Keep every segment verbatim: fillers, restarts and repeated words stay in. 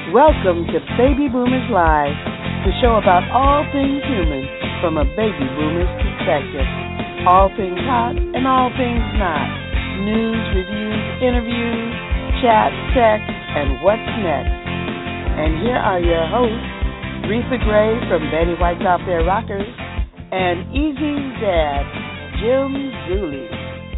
Welcome to Baby Boomers Live, the show about all things human from a baby boomer's perspective. All things hot and all things not. News, reviews, interviews, chat, sex, and what's next. And here are your hosts, Retha Gray from Betty White's Out There Rockers, and Easy's dad, Jim Zuley.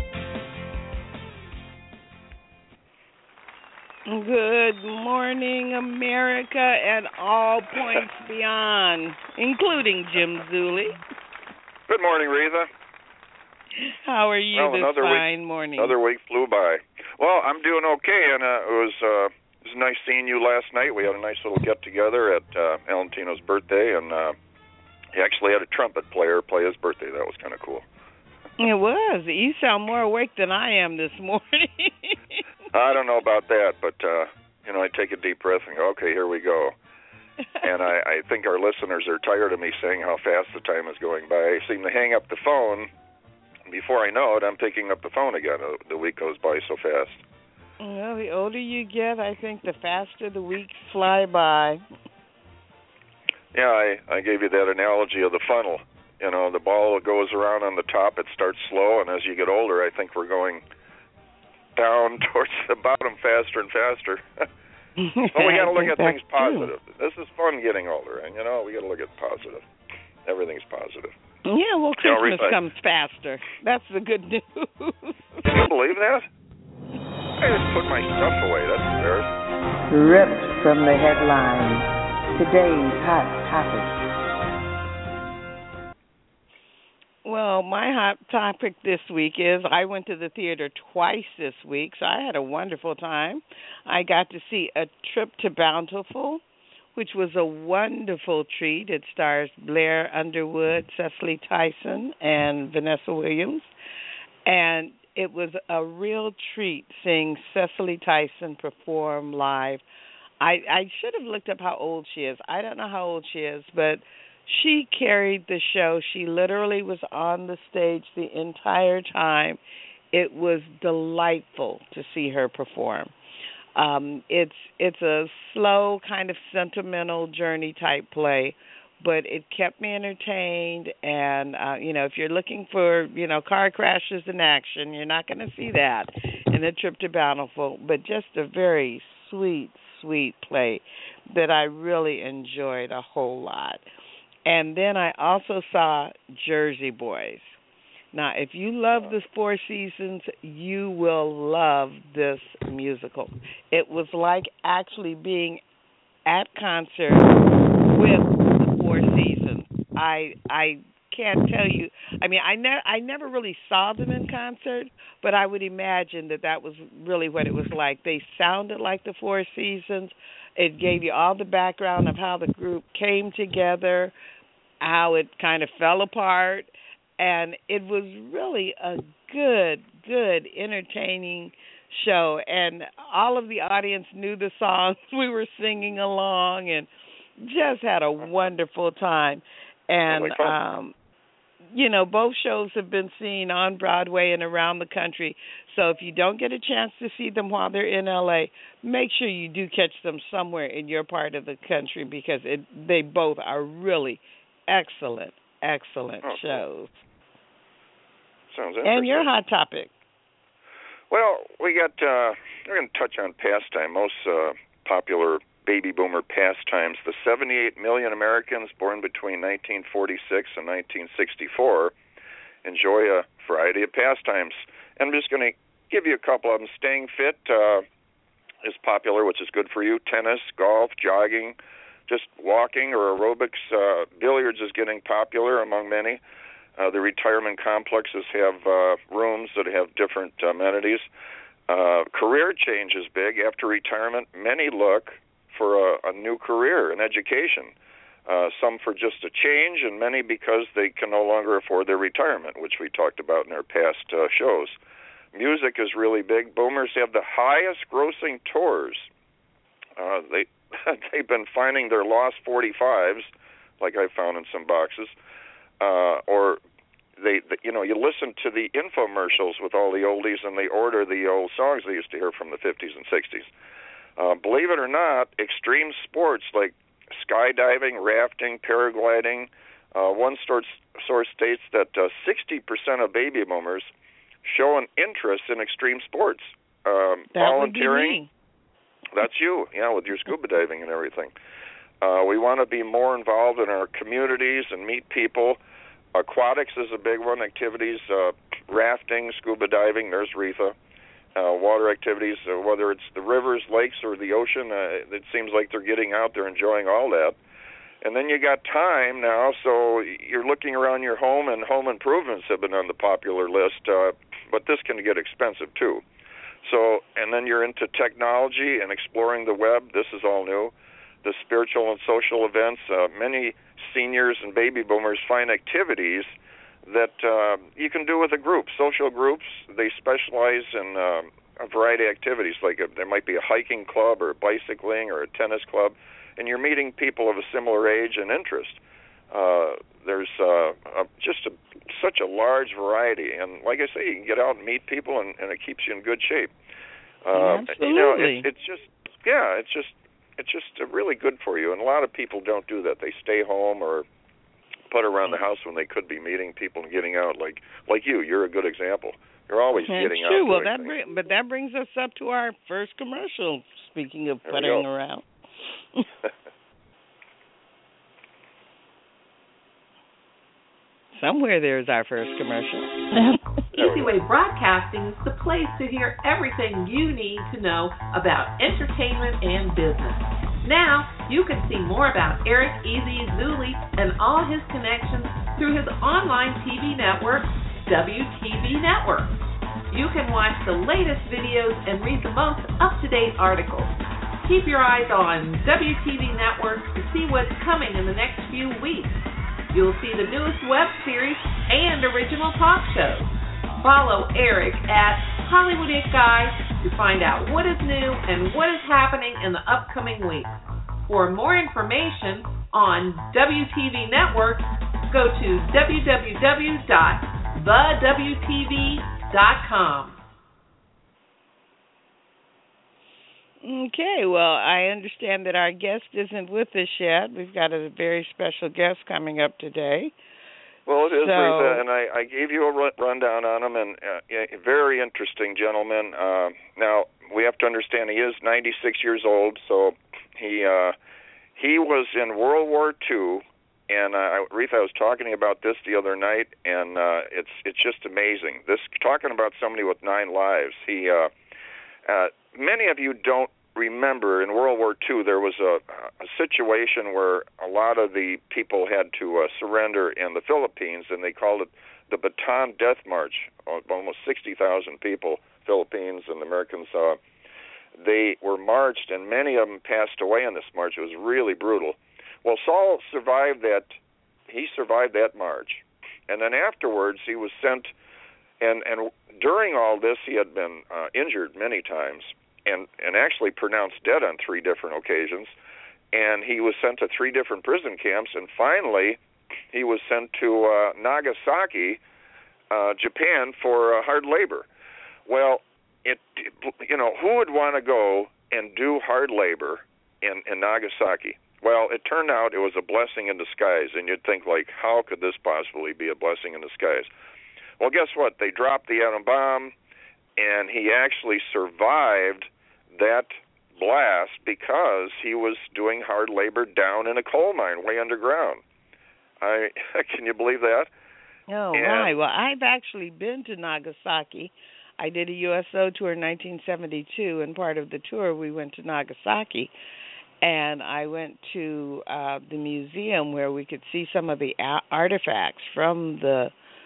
Good morning, America, and all points beyond, including Jim Zuley. Good morning, Retha. How are you well, this fine week, morning? Another week flew by. Well, I'm doing okay, and uh, it was uh, it was nice seeing you last night. We had a nice little get-together at uh, Valentino's birthday, and uh, he actually had a trumpet player play his birthday. That was kind of cool. It was. You sound more awake than I am this morning. I don't know about that, but, uh, you know, I take a deep breath and go, okay, here we go. And I, I think our listeners are tired of me saying how fast the time is going by. I seem to hang up the phone. Before I know it, I'm picking up the phone again. The week goes by so fast. Well, the older you get, I think the faster the weeks fly by. Yeah, I, I gave you that analogy of the funnel. You know, the ball goes around on the top, it starts slow, and as you get older, I think we're going down towards the bottom faster and faster. Well, we got to look at things positive. True. This is fun getting older, and, you know, we got to look at positive. Everything's positive. Yeah, well, Christmas you know, comes faster. That's the good news. Can you believe that? I just put my stuff away. That's embarrassing. Ripped from the headlines. Today's hot topic. Well, my hot topic this week is I went to the theater twice this week, so I had a wonderful time. I got to see A Trip to Bountiful, which was a wonderful treat. It stars Blair Underwood, Cicely Tyson, and Vanessa Williams. And it was a real treat seeing Cicely Tyson perform live. I, I should have looked up how old she is. I don't know how old she is, but she carried the show. She literally was on the stage the entire time. It was delightful to see her perform. Um, it's it's a slow, kind of sentimental journey type play, but it kept me entertained. And uh, you know, if you're looking for you know car crashes in action, you're not going to see that in A Trip to Bountiful. But just a very sweet, sweet play that I really enjoyed a whole lot. And then I also saw Jersey Boys. Now, if you love the Four Seasons, you will love this musical. It was like actually being at concert with the Four Seasons. I I can't tell you. I mean, I never I never really saw them in concert, but I would imagine that that was really what it was like. They sounded like the Four Seasons. It gave you all the background of how the group came together, how it kind of fell apart, and it was really a good, good, entertaining show. And all of the audience knew the songs. We were singing along and just had a wonderful time. And, um, you know, both shows have been seen on Broadway and around the country. So if you don't get a chance to see them while they're in L A, make sure you do catch them somewhere in your part of the country because it, they both are really excellent, excellent oh, shows. Sounds interesting. And your hot topic? Well, we got, uh, we're going to touch on pastime, most uh, popular baby boomer pastimes. The seventy-eight million Americans born between nineteen forty-six and nineteen sixty-four enjoy a variety of pastimes. And I'm just going to give you a couple of them. Staying fit uh, is popular, which is good for you. Tennis, golf, jogging, just walking or aerobics. Uh, billiards is getting popular among many. Uh, the retirement complexes have uh, rooms that have different amenities. Uh, career change is big. After retirement, many look for a, a new career in education. Uh, some for just a change, and many because they can no longer afford their retirement, which we talked about in our past uh, shows. Music is really big. Boomers have the highest grossing tours. Uh, they, they've been finding their lost forty-fives, like I found in some boxes, uh, or they, they, you know, you listen to the infomercials with all the oldies, and they order the old songs they used to hear from the fifties and sixties. Uh, believe it or not, extreme sports like skydiving, rafting, paragliding, uh, one source, source states that uh, sixty percent of baby boomers show an interest in extreme sports. Um, that volunteering, would be me. That's you, yeah, with your scuba diving and everything. Uh, we want to be more involved in our communities and meet people. Aquatics is a big one, activities, uh, rafting, scuba diving, there's Retha. Uh, water activities, uh, whether it's the rivers, lakes, or the ocean, uh, it seems like they're getting out there enjoying all that. And then you got time now, so you're looking around your home, and home improvements have been on the popular list, uh, but this can get expensive too. So, and then you're into technology and exploring the web. This is all new. The spiritual and social events. Uh, many seniors and baby boomers find activities that uh, you can do with a group. Social groups, they specialize in uh, a variety of activities. Like a, there might be a hiking club or bicycling or a tennis club, and you're meeting people of a similar age and interest. Uh, there's uh, a, just a, such a large variety, and like I say, you can get out and meet people, and, and it keeps you in good shape. Uh, Absolutely. You know, it, it's just, yeah, it's just, it's just really good for you. And a lot of people don't do that. They stay home or put around the house when they could be meeting people and getting out. Like, like you, you're a good example. You're always That's getting true. out. Well, that bring, but that brings us up to our first commercial. Speaking of There puttering around. Somewhere there's our first commercial. Easy Way Broadcasting is the place to hear everything you need to know about entertainment and business. Now, you can see more about Eric Easy Zuli and all his connections through his online T V network, W T V Network. You can watch the latest videos and read the most up-to-date articles. Keep your eyes on W T V Network to see what's coming in the next few weeks. You'll see the newest web series and original talk shows. Follow Eric at Hollywood It Guy to find out what is new and what is happening in the upcoming weeks. For more information on W T V Network, go to w w w dot the w t v dot com. Okay, well, I understand that our guest isn't with us yet. We've got a very special guest coming up today. Well, it is, so, Retha, and I, I gave you a rundown on him, and uh, a very interesting gentleman. Uh, now, we have to understand he is ninety-six years old, so he uh, he was in World War Two, and uh, Retha, I was talking about this the other night, and uh, it's it's just amazing. This talking about somebody with nine lives. He uh, uh, many of you don't remember in World War Two there was a, a situation where a lot of the people had to uh, surrender in the Philippines, and they called it the Bataan Death March. Almost sixty thousand people, Philippines and Americans, uh, they were marched, and many of them passed away in this march. It was really brutal. Well, Saul survived that. He survived that march, and then afterwards he was sent, and and during all this he had been uh, injured many times. And, and actually pronounced dead on three different occasions. And he was sent to three different prison camps. And finally, he was sent to uh, Nagasaki, uh, Japan, for uh, hard labor. Well, it, you know, who would want to go and do hard labor in, in Nagasaki? Well, it turned out it was a blessing in disguise. And you'd think, like, how could this possibly be a blessing in disguise? Well, guess what? They dropped the atom bomb, and he actually survived that blast because he was doing hard labor down in a coal mine way underground. I can you believe that? Oh, and, my. Well, I've actually been to Nagasaki. I did a U S O tour in nineteen seventy-two, and part of the tour we went to Nagasaki, and I went to uh, the museum where we could see some of the a- artifacts from the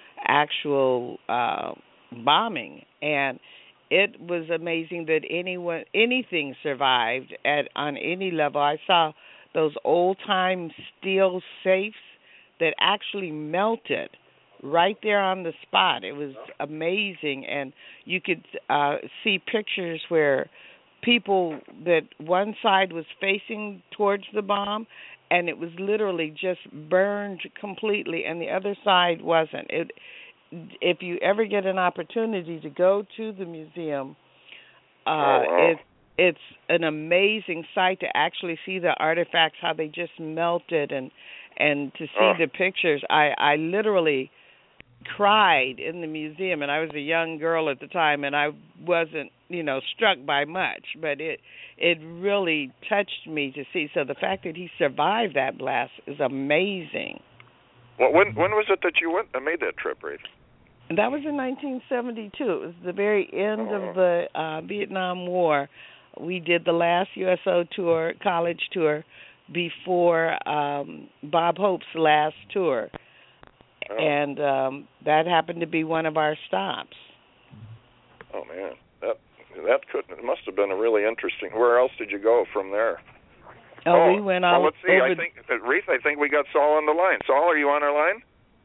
actual uh, bombing, and it was amazing that anyone, anything survived at on any level. I saw those old-time steel safes that actually melted right there on the spot. It was amazing, and you could uh, see pictures where people that one side was facing towards the bomb, and it was literally just burned completely, and the other side wasn't. It If you ever get an opportunity to go to the museum, uh, oh, wow. it's it's an amazing sight to actually see the artifacts, how they just melted, and and to see Oh. the pictures. I I literally cried in the museum, and I was a young girl at the time, and I wasn't, you know, struck by much, but it it really touched me to see. So the fact that he survived that blast is amazing. Well, when when was it that you went and made that trip, Rafe? And that was in nineteen seventy-two. It was the very end Oh. of the uh, Vietnam War. We did the last U S O tour, college tour, before um, Bob Hope's last tour. Oh. And um, that happened to be one of our stops. Oh man, that that could it must have been a really interesting. Where else did you go from there? Oh, oh we went all well, let's see. over. I think uh, Reese, I think we got Saul on the line. Saul, are you on our line?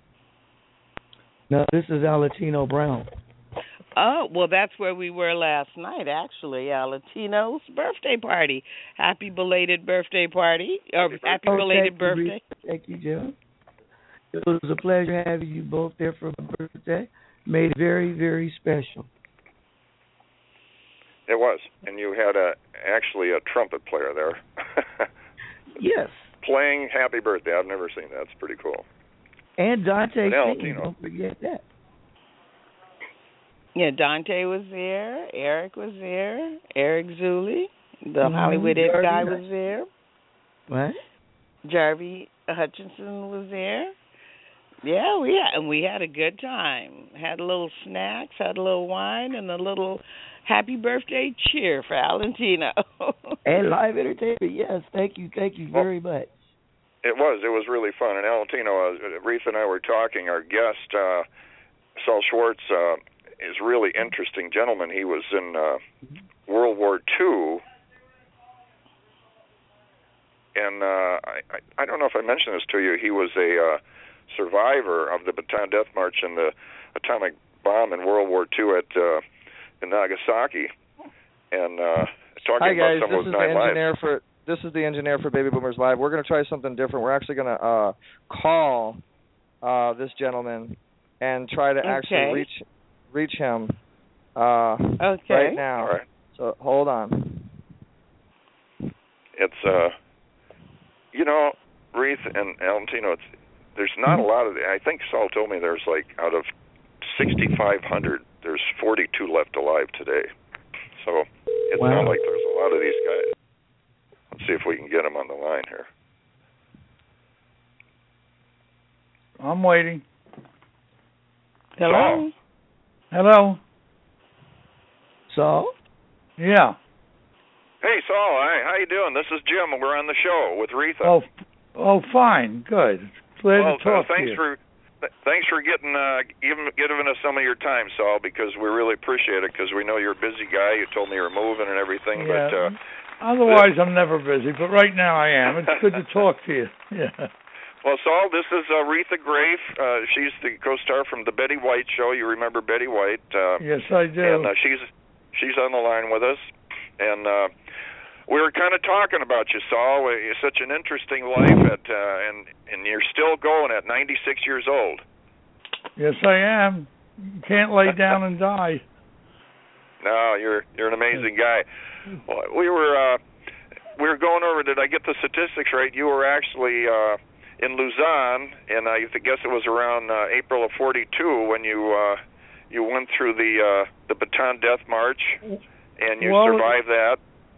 No, this is Alatino Brown. Oh, well, that's where we were last night, actually. Alatino's birthday party. Happy belated birthday party. Or Happy happy Oh, belated thank you, birthday. Reese. Thank you, Jim. It was a pleasure having you both there for my birthday. Made it very, very special. It was, and you had a actually a trumpet player there. Yes. Playing Happy Birthday. I've never seen that. It's pretty cool. And Dante And singing, Alatino. don't forget that. Yeah, Dante was there. Eric was there. Eric Zuli, the Mhm, Hollywood Ed Jarvie guy, Hutch- was there. What? Jarvie Hutchinson was there. Yeah, we had, and we had a good time. Had a little snacks, had a little wine, and a little happy birthday cheer for Alantino. And live entertainment, yes. Thank you, thank you very much. It was. It was really fun. And Alantino, uh, Reese and I were talking. Our guest, uh, Saul Schwartz, uh, is really interesting gentleman. He was in uh, World War Two, and uh, I, I I don't know if I mentioned this to you. He was a uh, survivor of the Bataan Death March and the atomic bomb in World War Two at uh, in Nagasaki, and uh, talking Hi guys, about some this of is those the nine lives. engineer for this is the engineer for Baby Boomers Live. We're going to try something different. We're actually going to uh, call uh, this gentleman and try to actually Okay. reach reach him uh, Okay. right now. All right. So hold on. It's uh, you know, Reese and Alantino. It's there's not a lot of. I think Saul told me there's like out of sixty-five hundred, there's forty-two left alive today. So it's Wow. not like there's a lot of these guys. Let's see if we can get them on the line here. I'm waiting. Hello. Hello? So, Yeah. Hey Saul, hi, how you doing? This is Jim. We're on the show with Retha. Oh, oh, fine. Good. Glad well, to talk uh, thanks to you. for th- thanks for getting uh, giving giving us some of your time, Saul, because we really appreciate it. Because we know you're a busy guy. You told me you're moving and everything, Yeah. but. Uh, Otherwise, I'm never busy, but right now I am. It's good to talk to you. Yeah. Well, Saul, this is uh, Retha Grafe. Uh, she's the co-star from the Betty White show. You remember Betty White? Uh, Yes, I do. And uh, she's she's on the line with us, and uh, we were kind of talking about you, Saul. You're such an interesting life, at uh, and and you're still going at ninety-six years old. Yes, I am. You can't lay down and die. No, you're you're an amazing guy. Well, we were uh, we were going over. Did I get the statistics right? You were actually uh, in Luzon, and I guess it was around uh, April of forty-two when you uh, you went through the uh, the Bataan Death March, and you Well, survived that.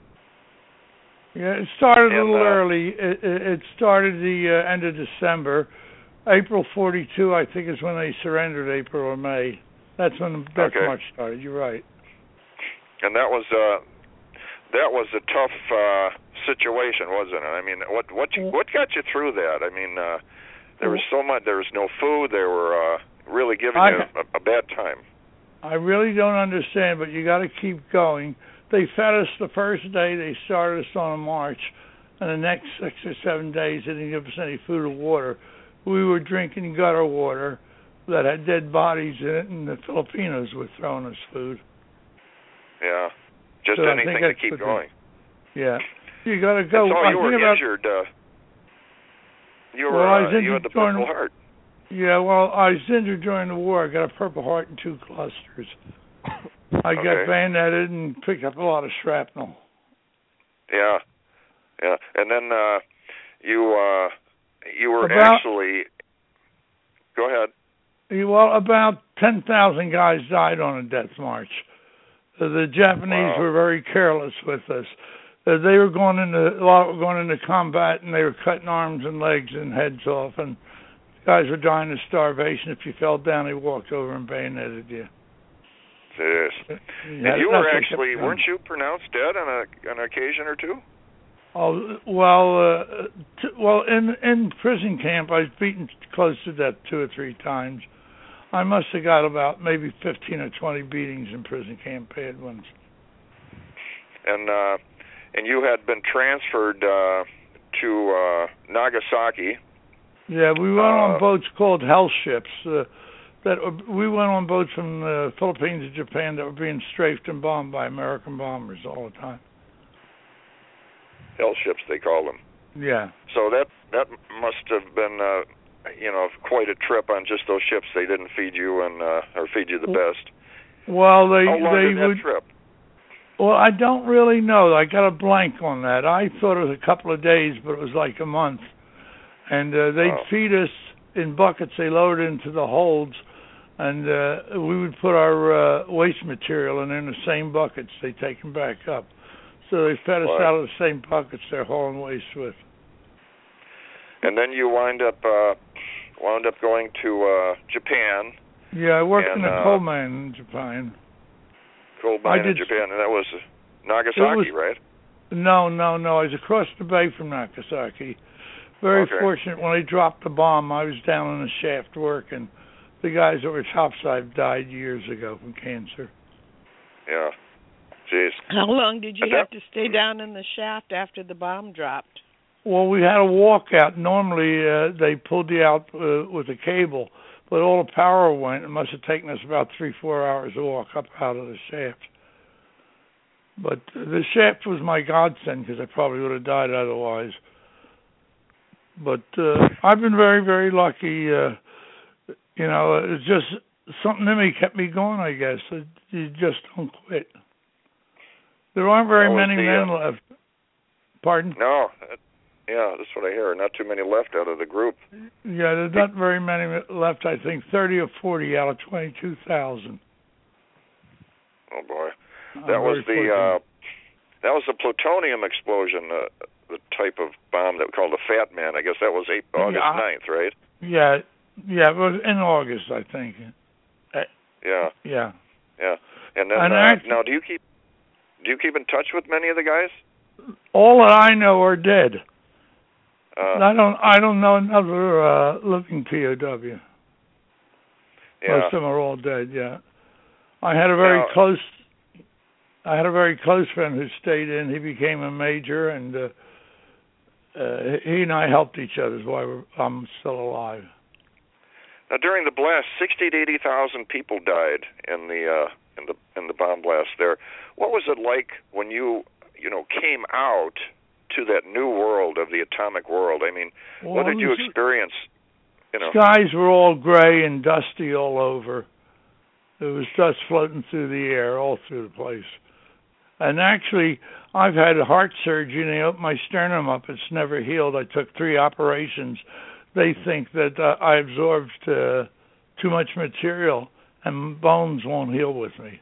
Yeah, it started a And, little uh, early. It, it, it started the uh, end of December. April forty-two, I think, is when they surrendered. April or May. That's when the Death Okay. March started. You're right. And that was uh, that was a tough uh, situation, wasn't it? I mean, what what you, what got you through that? I mean, uh, there was so much. There was no food. They were uh, really giving I- you a, a bad time. I really don't understand, but you got to keep going. They fed us the first day. They started us on a march, and the next six or seven days they didn't give us any food or water. We were drinking gutter water that had dead bodies in it, and the Filipinos were throwing us food. Yeah, just So I anything think to that's keep what they- going. Yeah, you got to go. And so I you were think about, injured. Uh, you were Well, I uh, was you injured had the during- Purple Heart. Yeah, well, I was injured during the war. I got a Purple Heart and two clusters. I got Okay. bayoneted and picked up a lot of shrapnel. Yeah, yeah. And then uh, you uh, you were About, actually. Go ahead. Well, about ten thousand guys died on a death march. Uh, the Japanese Wow. were very careless with us. Uh, they were going into a lot were going into combat, and they were cutting arms and legs and heads off, and guys were dying of starvation. If you fell down, they walked over and bayoneted you. Yes. Yeah, and you were that's what actually, kept weren't you pronounced dead on a on an occasion or two? Oh well, uh, t- well in in prison camp, I was beaten close to death two or three times. I must have got about maybe fifteen or twenty beatings in prison camp, bad ones. And uh, and you had been transferred uh, to uh, Nagasaki. Yeah, we went Uh, on boats called hell ships. Uh, that were, we went on boats from the Philippines to Japan that were being strafed and bombed by American bombers all the time. Hell ships, they call them. Yeah. So that that must have been, uh, you know, quite a trip on just those ships. They didn't feed you and uh, or feed you the best. Well, they How long they did that would. trip? Well, I don't really know. I got a blank on that. I thought it was a couple of days, but it was like a month. And uh, they'd Oh. feed us in buckets. They lowered into the holds, and uh, we would put our uh, waste material, and in the same buckets, they take them back up. So they fed us Right. out of the same buckets they're hauling waste with. And then you wind up uh, wound up going to uh, Japan, Yeah, I worked And, in a uh, coal mine in Japan. coal I mine in did- Japan, and that was Nagasaki, It was- right? No, no, no. I was across the bay from Nagasaki. Very Okay. fortunate. When they dropped the bomb, I was down in the shaft working. The guys that were topside died years ago from cancer. Yeah. Jeez. How long did you And have that- to stay down in the shaft after the bomb dropped? Well, we had a walkout. Normally, uh, they pulled you out uh, with a cable, but all the power went. It must have taken us about three, four hours to walk up out of the shaft. But uh, the shaft was my godsend because I probably would have died otherwise. But uh, I've been very, very lucky. Uh, you know, it's just something in me kept me going, I guess. It, you just don't quit. There aren't very That was many the, men uh, left. Pardon? No. uh, Yeah, that's what I hear. Not too many left out of the group. Yeah, there's not very many left. I think thirty or forty out of twenty-two thousand. Oh boy, that was the uh, that was the plutonium explosion, uh, the type of bomb that we called the Fat Man. I guess that was eight, August Yeah. ninth, right? Yeah, yeah, it was in August, I think. Yeah, Yeah. yeah. And then And uh, act- now, do you keep do you keep in touch with many of the guys? All that I know are dead. Uh, I don't. I don't know another uh, living P O W. yeah. Most of them are all dead. Yeah. I had a very Now- close. I had a very close friend who stayed in. He became a major, and uh, uh, he and I helped each other. That's why we're, I'm still alive. Now, during the blast, sixty to eighty thousand people died in the uh, in the in the bomb blast there. What was it like when you you know came out to that new world of the atomic world? I mean, Well, what did it you was- experience? You know, Skies were all gray and dusty all over. There was dust floating through the air all through the place. And actually, I've had heart surgery, and they opened my sternum up. It's never healed. I took three operations. They think that uh, I absorbed uh, too much material, and bones won't heal with me.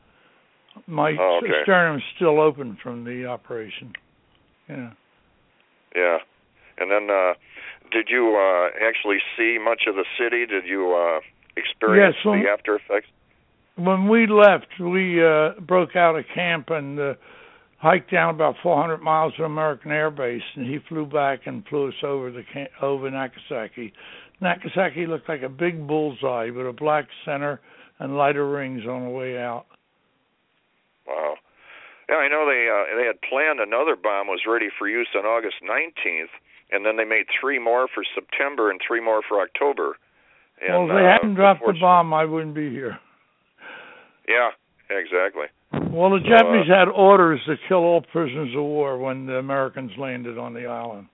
My Oh, okay. sternum's still open from the operation. Yeah. yeah. And then, uh, did you uh, actually see much of the city? Did you uh, experience Yes, well- the after effects? When we left, we uh, broke out of camp and uh, hiked down about four hundred miles to American Air Base, and he flew back and flew us over the camp, over Nagasaki. Nagasaki looked like a big bullseye with a black center and lighter rings on the way out. Wow. Yeah, I know they uh, they had planned another bomb was ready for use on August nineteenth, and then they made three more for September and three more for October. And, well, if they uh, hadn't dropped the unfortunately- bomb, I wouldn't be here. Yeah, exactly. Well, the So, Japanese uh, had orders to kill all prisoners of war when the Americans landed on the island.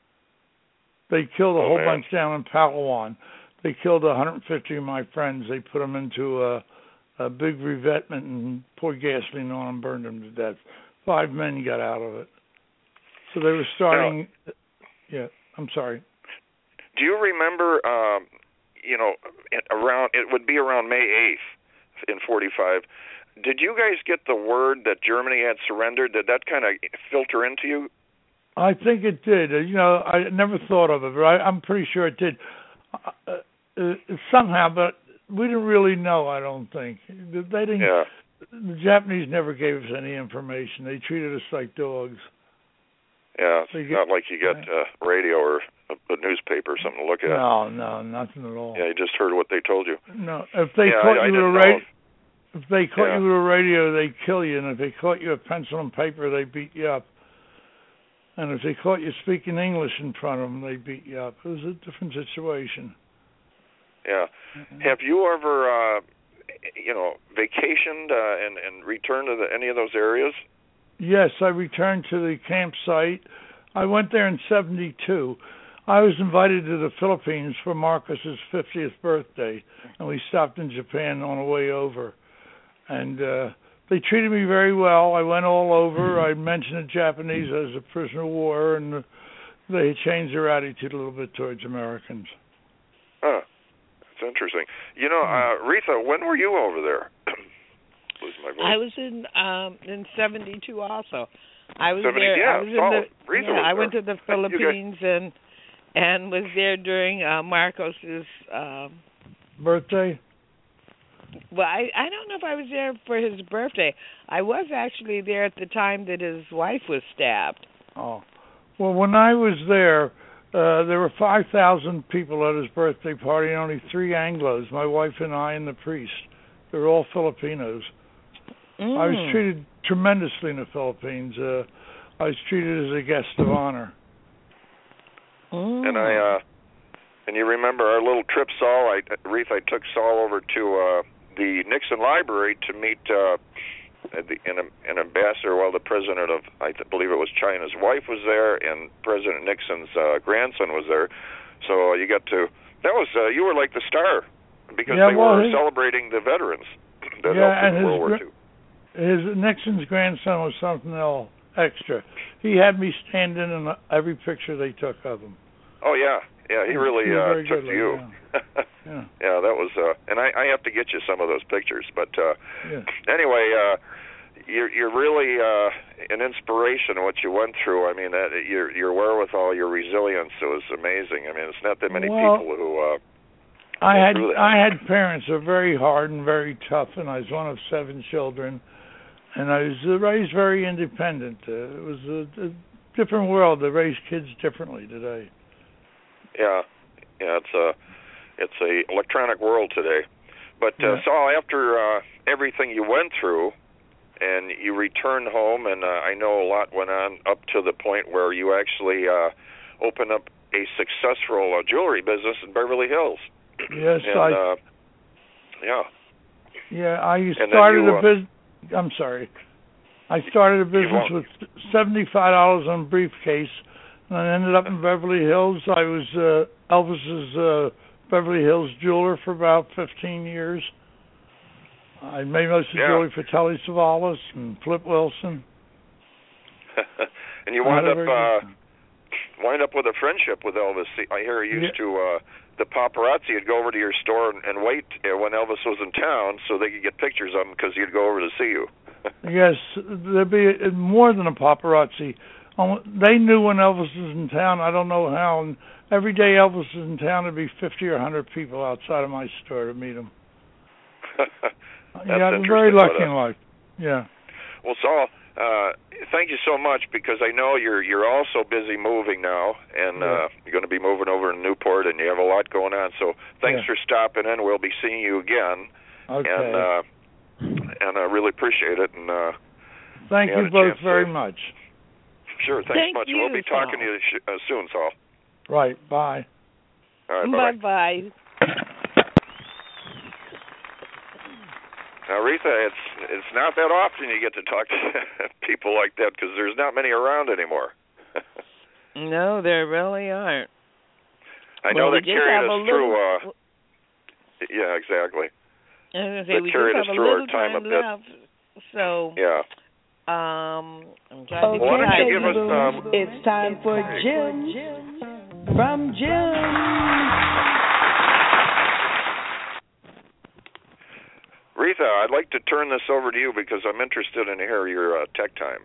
They killed a Oh, whole man. bunch down in Palawan. They killed one hundred fifty of my friends. They put them into a, a big revetment and poured gasoline on them, burned them to death. Five men got out of it. So they were starting. Now, yeah, I'm sorry. Do you remember? Um, you know, around it would be around May eighth in forty-five. Did you guys get the word that Germany had surrendered? Did that kind of filter into you? I think it did. You know, I never thought of it, but I, I'm pretty sure it did. Uh, uh, somehow, but we didn't really know, I don't think. They didn't. Yeah. The Japanese never gave us any information. They treated us like dogs. Yeah, it's get, not like you got uh, radio or a, a newspaper or something to look at. No, no, nothing at all. Yeah, you just heard what they told you. No, if they yeah, caught I, you I with a radio, if they caught yeah. you with a radio, they'd kill you, and if they caught you with pencil and paper, they'd beat you up. And if they caught you speaking English in front of them, they'd beat you up. It was a different situation. Yeah. Mm-hmm. Have you ever, uh, you know, vacationed uh, and, and returned to the, any of those areas? Yes, I returned to the campsite. I went there in seventy-two. I was invited to the Philippines for Marcus's fiftieth birthday, and we stopped in Japan on the way over. And uh, they treated me very well. I went all over. I mentioned the Japanese as a prisoner of war, and they changed their attitude a little bit towards Americans. Huh. That's interesting. You know, uh, Retha, when were you over there? Lose my voice. I was in um, in seventy-two also. I was seventy, there. Yeah, I was in the, Retha yeah, was I there. went to the Philippines and and was there during uh, Marcos's um, birthday. Well, I I don't know if I was there for his birthday. I was actually there at the time that his wife was stabbed. Oh, well, when I was there, uh, there were five thousand people at his birthday party, and only three Anglos, my wife and I and the priest. They were all Filipinos. Mm. I was treated tremendously in the Philippines. Uh, I was treated as a guest of honor. Mm. And I, uh, and you remember our little trip, Saul? I, Reith, I took Saul over to uh, the Nixon Library to meet uh, the, an, an ambassador. Well, the president of, I th- believe it was China's wife was there, and President Nixon's uh, grandson was there. So you got to. That was uh, you were like the star because yeah, they well, were his, celebrating the veterans that yeah, helped in World War gra- Two. His Nixon's grandson was something else extra. He had me stand in in every picture they took of him. Oh yeah, yeah. He really he uh, took good, to you. Yeah. yeah. yeah, that was. Uh, and I, I have to get you some of those pictures. But uh, yeah. anyway, uh, you're you're really uh, an inspiration. What you went through. I mean, that your your wherewithal, your resilience. It was amazing. I mean, it's not that many well, people who. Uh, I had I had parents who were very hard and very tough, and I was one of seven children, and I was raised very independent. Uh, it was a, a different world. They raise kids differently today. Yeah, yeah, it's a it's a electronic world today. But uh, yeah. Saul, after uh, everything you went through, and you returned home, and uh, I know a lot went on up to the point where you actually uh, opened up a successful uh, jewelry business in Beverly Hills. Yes, and, I. Uh, yeah. Yeah, I and started you, a uh, business. I'm sorry. I started a business with seventy-five dollars on a briefcase, and I ended up in Beverly Hills. I was uh, Elvis's uh, Beverly Hills jeweler for about fifteen years. I made most of the yeah. jewelry for Telly Savalas and Flip Wilson. And you wound up uh, wind up with a friendship with Elvis. I hear he used yeah. to. Uh, the paparazzi would go over to your store and, and wait uh, when Elvis was in town so they could get pictures of him because he'd go over to see you. Yes, there'd be a, more than a paparazzi. Um, they knew when Elvis was in town. I don't know how. And every day Elvis was in town, there'd be fifty or one hundred people outside of my store to meet him. That's yeah, I'm interesting, very lucky but, uh, in life. Yeah. Well, Saul, uh, thank you so much because I know you're you're also busy moving now, and yeah. uh, you're going to be moving over to Newport, and you have a lot going on. So thanks yeah. for stopping in. We'll be seeing you again. Okay. And uh, and I really appreciate it. And uh, thank you both very to... much. Sure. Thanks Thank much. you, We'll be Saul. talking to you sh- uh, soon, Saul. Right. Bye. All right. Bye bye. Now, Retha, it's it's not that often you get to talk to people like that because there's not many around anymore. No, there really aren't. I know well, that we carried us little, through. Uh, yeah, exactly. I was gonna say, that we carried just us have a through our little time a bit. left, so yeah. Um, I'm trying Okay, to Why don't decide. you give us, um, it's time for Jim from Jim. Retha, I'd like to turn this over to you because I'm interested in hear your uh, tech time.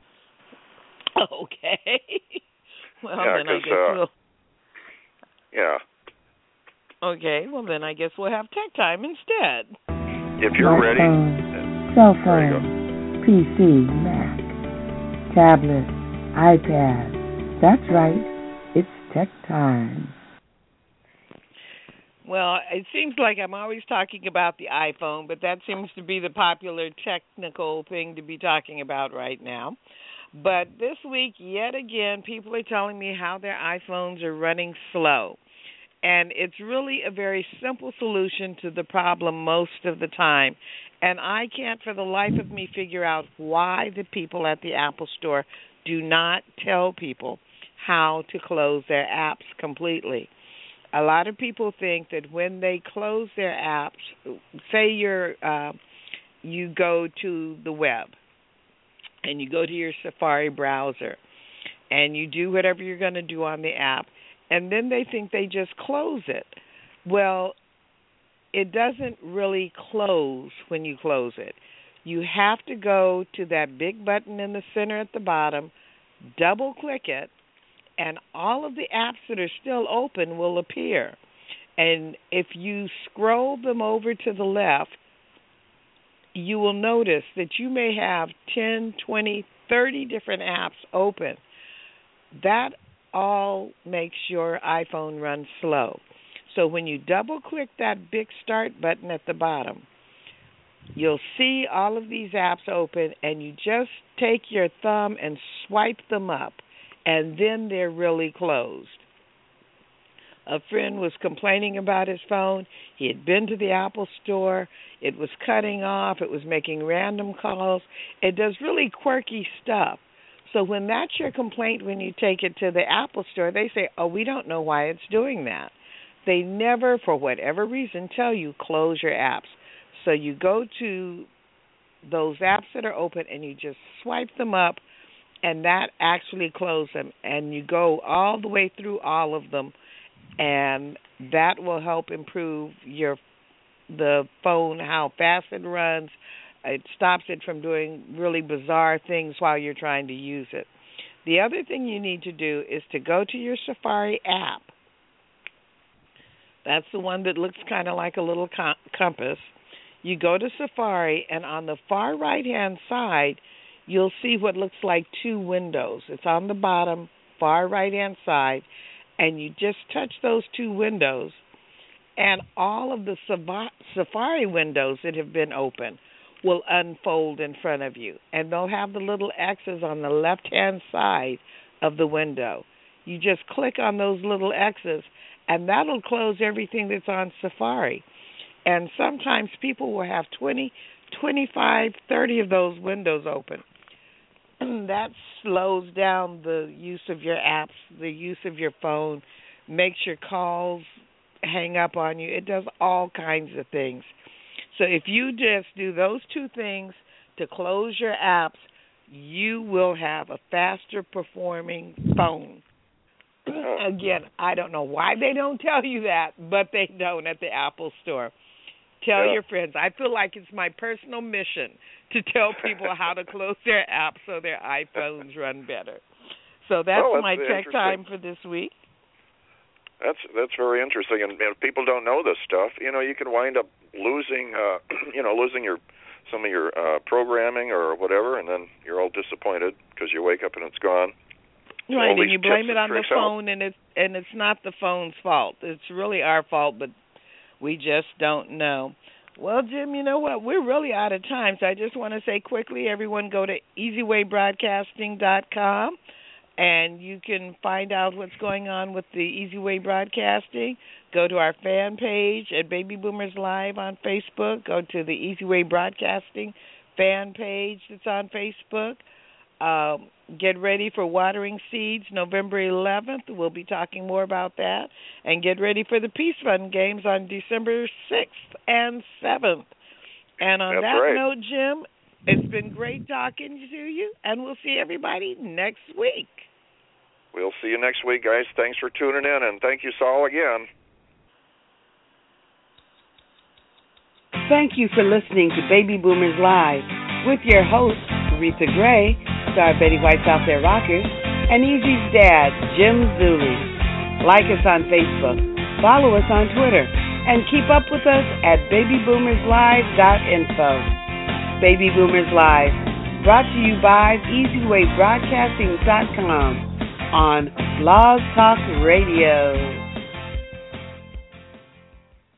Okay. Well, Yeah, then I 'cause, guess uh, we'll. Yeah. Okay. Well, then I guess we'll have tech time instead. If you're ready. Smartphone, cell There you phone, P C, Mac, tablet, iPad. That's right. It's tech time. Well, it seems like I'm always talking about the iPhone, but that seems to be the popular technical thing to be talking about right now. But this week, yet again, people are telling me how their iPhones are running slow. And it's really a very simple solution to the problem most of the time. And I can't for the life of me figure out why the people at the Apple Store do not tell people how to close their apps completely. A lot of people think that when they close their apps, say you're, uh, you go to the web and you go to your Safari browser and you do whatever you're going to do on the app, and then they think they just close it. Well, it doesn't really close when you close it. You have to go to that big button in the center at the bottom, double-click it, and all of the apps that are still open will appear. And if you scroll them over to the left, you will notice that you may have ten, twenty, thirty different apps open. That all makes your iPhone run slow. So when you double-click that big start button at the bottom, you'll see all of these apps open, and you just take your thumb and swipe them up, and then they're really closed. A friend was complaining about his phone. He had been to the Apple Store. It was cutting off. It was making random calls. It does really quirky stuff. So when that's your complaint when you take it to the Apple Store, they say, oh, we don't know why it's doing that. They never, for whatever reason, tell you close your apps. So you go to those apps that are open and you just swipe them up, and that actually closes them. And you go all the way through all of them, and that will help improve your the phone, how fast it runs. It stops it from doing really bizarre things while you're trying to use it. The other thing you need to do is to go to your Safari app. That's the one that looks kind of like a little com- compass. You go to Safari, and on the far right-hand side, you'll see what looks like two windows. It's on the bottom, far right-hand side, and you just touch those two windows, and all of the Safari windows that have been open will unfold in front of you, and they'll have the little X's on the left-hand side of the window. You just click on those little X's, and that'll close everything that's on Safari. And sometimes people will have twenty, twenty-five, thirty of those windows open. That slows down the use of your apps, the use of your phone, makes your calls hang up on you. It does all kinds of things. So if you just do those two things to close your apps, you will have a faster performing phone. Again, I don't know why they don't tell you that, but they don't at the Apple Store. Tell Yeah. your friends. I feel like it's my personal mission to tell people how to close their apps so their iPhones run better. So that's, Oh, that's my tech interesting. time for this week. That's that's very interesting, and, and if people don't know this stuff, you know, you can wind up losing, uh, you know, losing your some of your uh, programming or whatever, and then you're all disappointed because you wake up and it's gone. So Right, all and these you blame tips it and on the tricks help. phone, and it's and it's not the phone's fault. It's really our fault, but we just don't know. Well, Jim, you know what? We're really out of time, so I just want to say quickly, everyone go to easy way broadcasting dot com, and you can find out what's going on with the Easy Way Broadcasting. Go to our fan page at Baby Boomers Live on Facebook. Go to the Easy Way Broadcasting fan page that's on Facebook. Um, get ready for Watering Seeds November eleventh. We'll be talking more about that. And get ready for the Peace Fund Games on December sixth and seventh. And on That's that right. note, Jim, It's been great talking to you, and we'll see everybody next week. We'll see you next week, guys. Thanks for tuning in, and thank you, Saul, again. Thank you for listening to Baby Boomers Live with your hosts, Aretha Gray, star Betty White's Out There Rockers, and Easy's dad, Jim Zuli. Like us on Facebook, follow us on Twitter, and keep up with us at baby boomers live dot info. Baby Boomers Live, brought to you by easy way broadcasting dot com on Blog Talk Radio.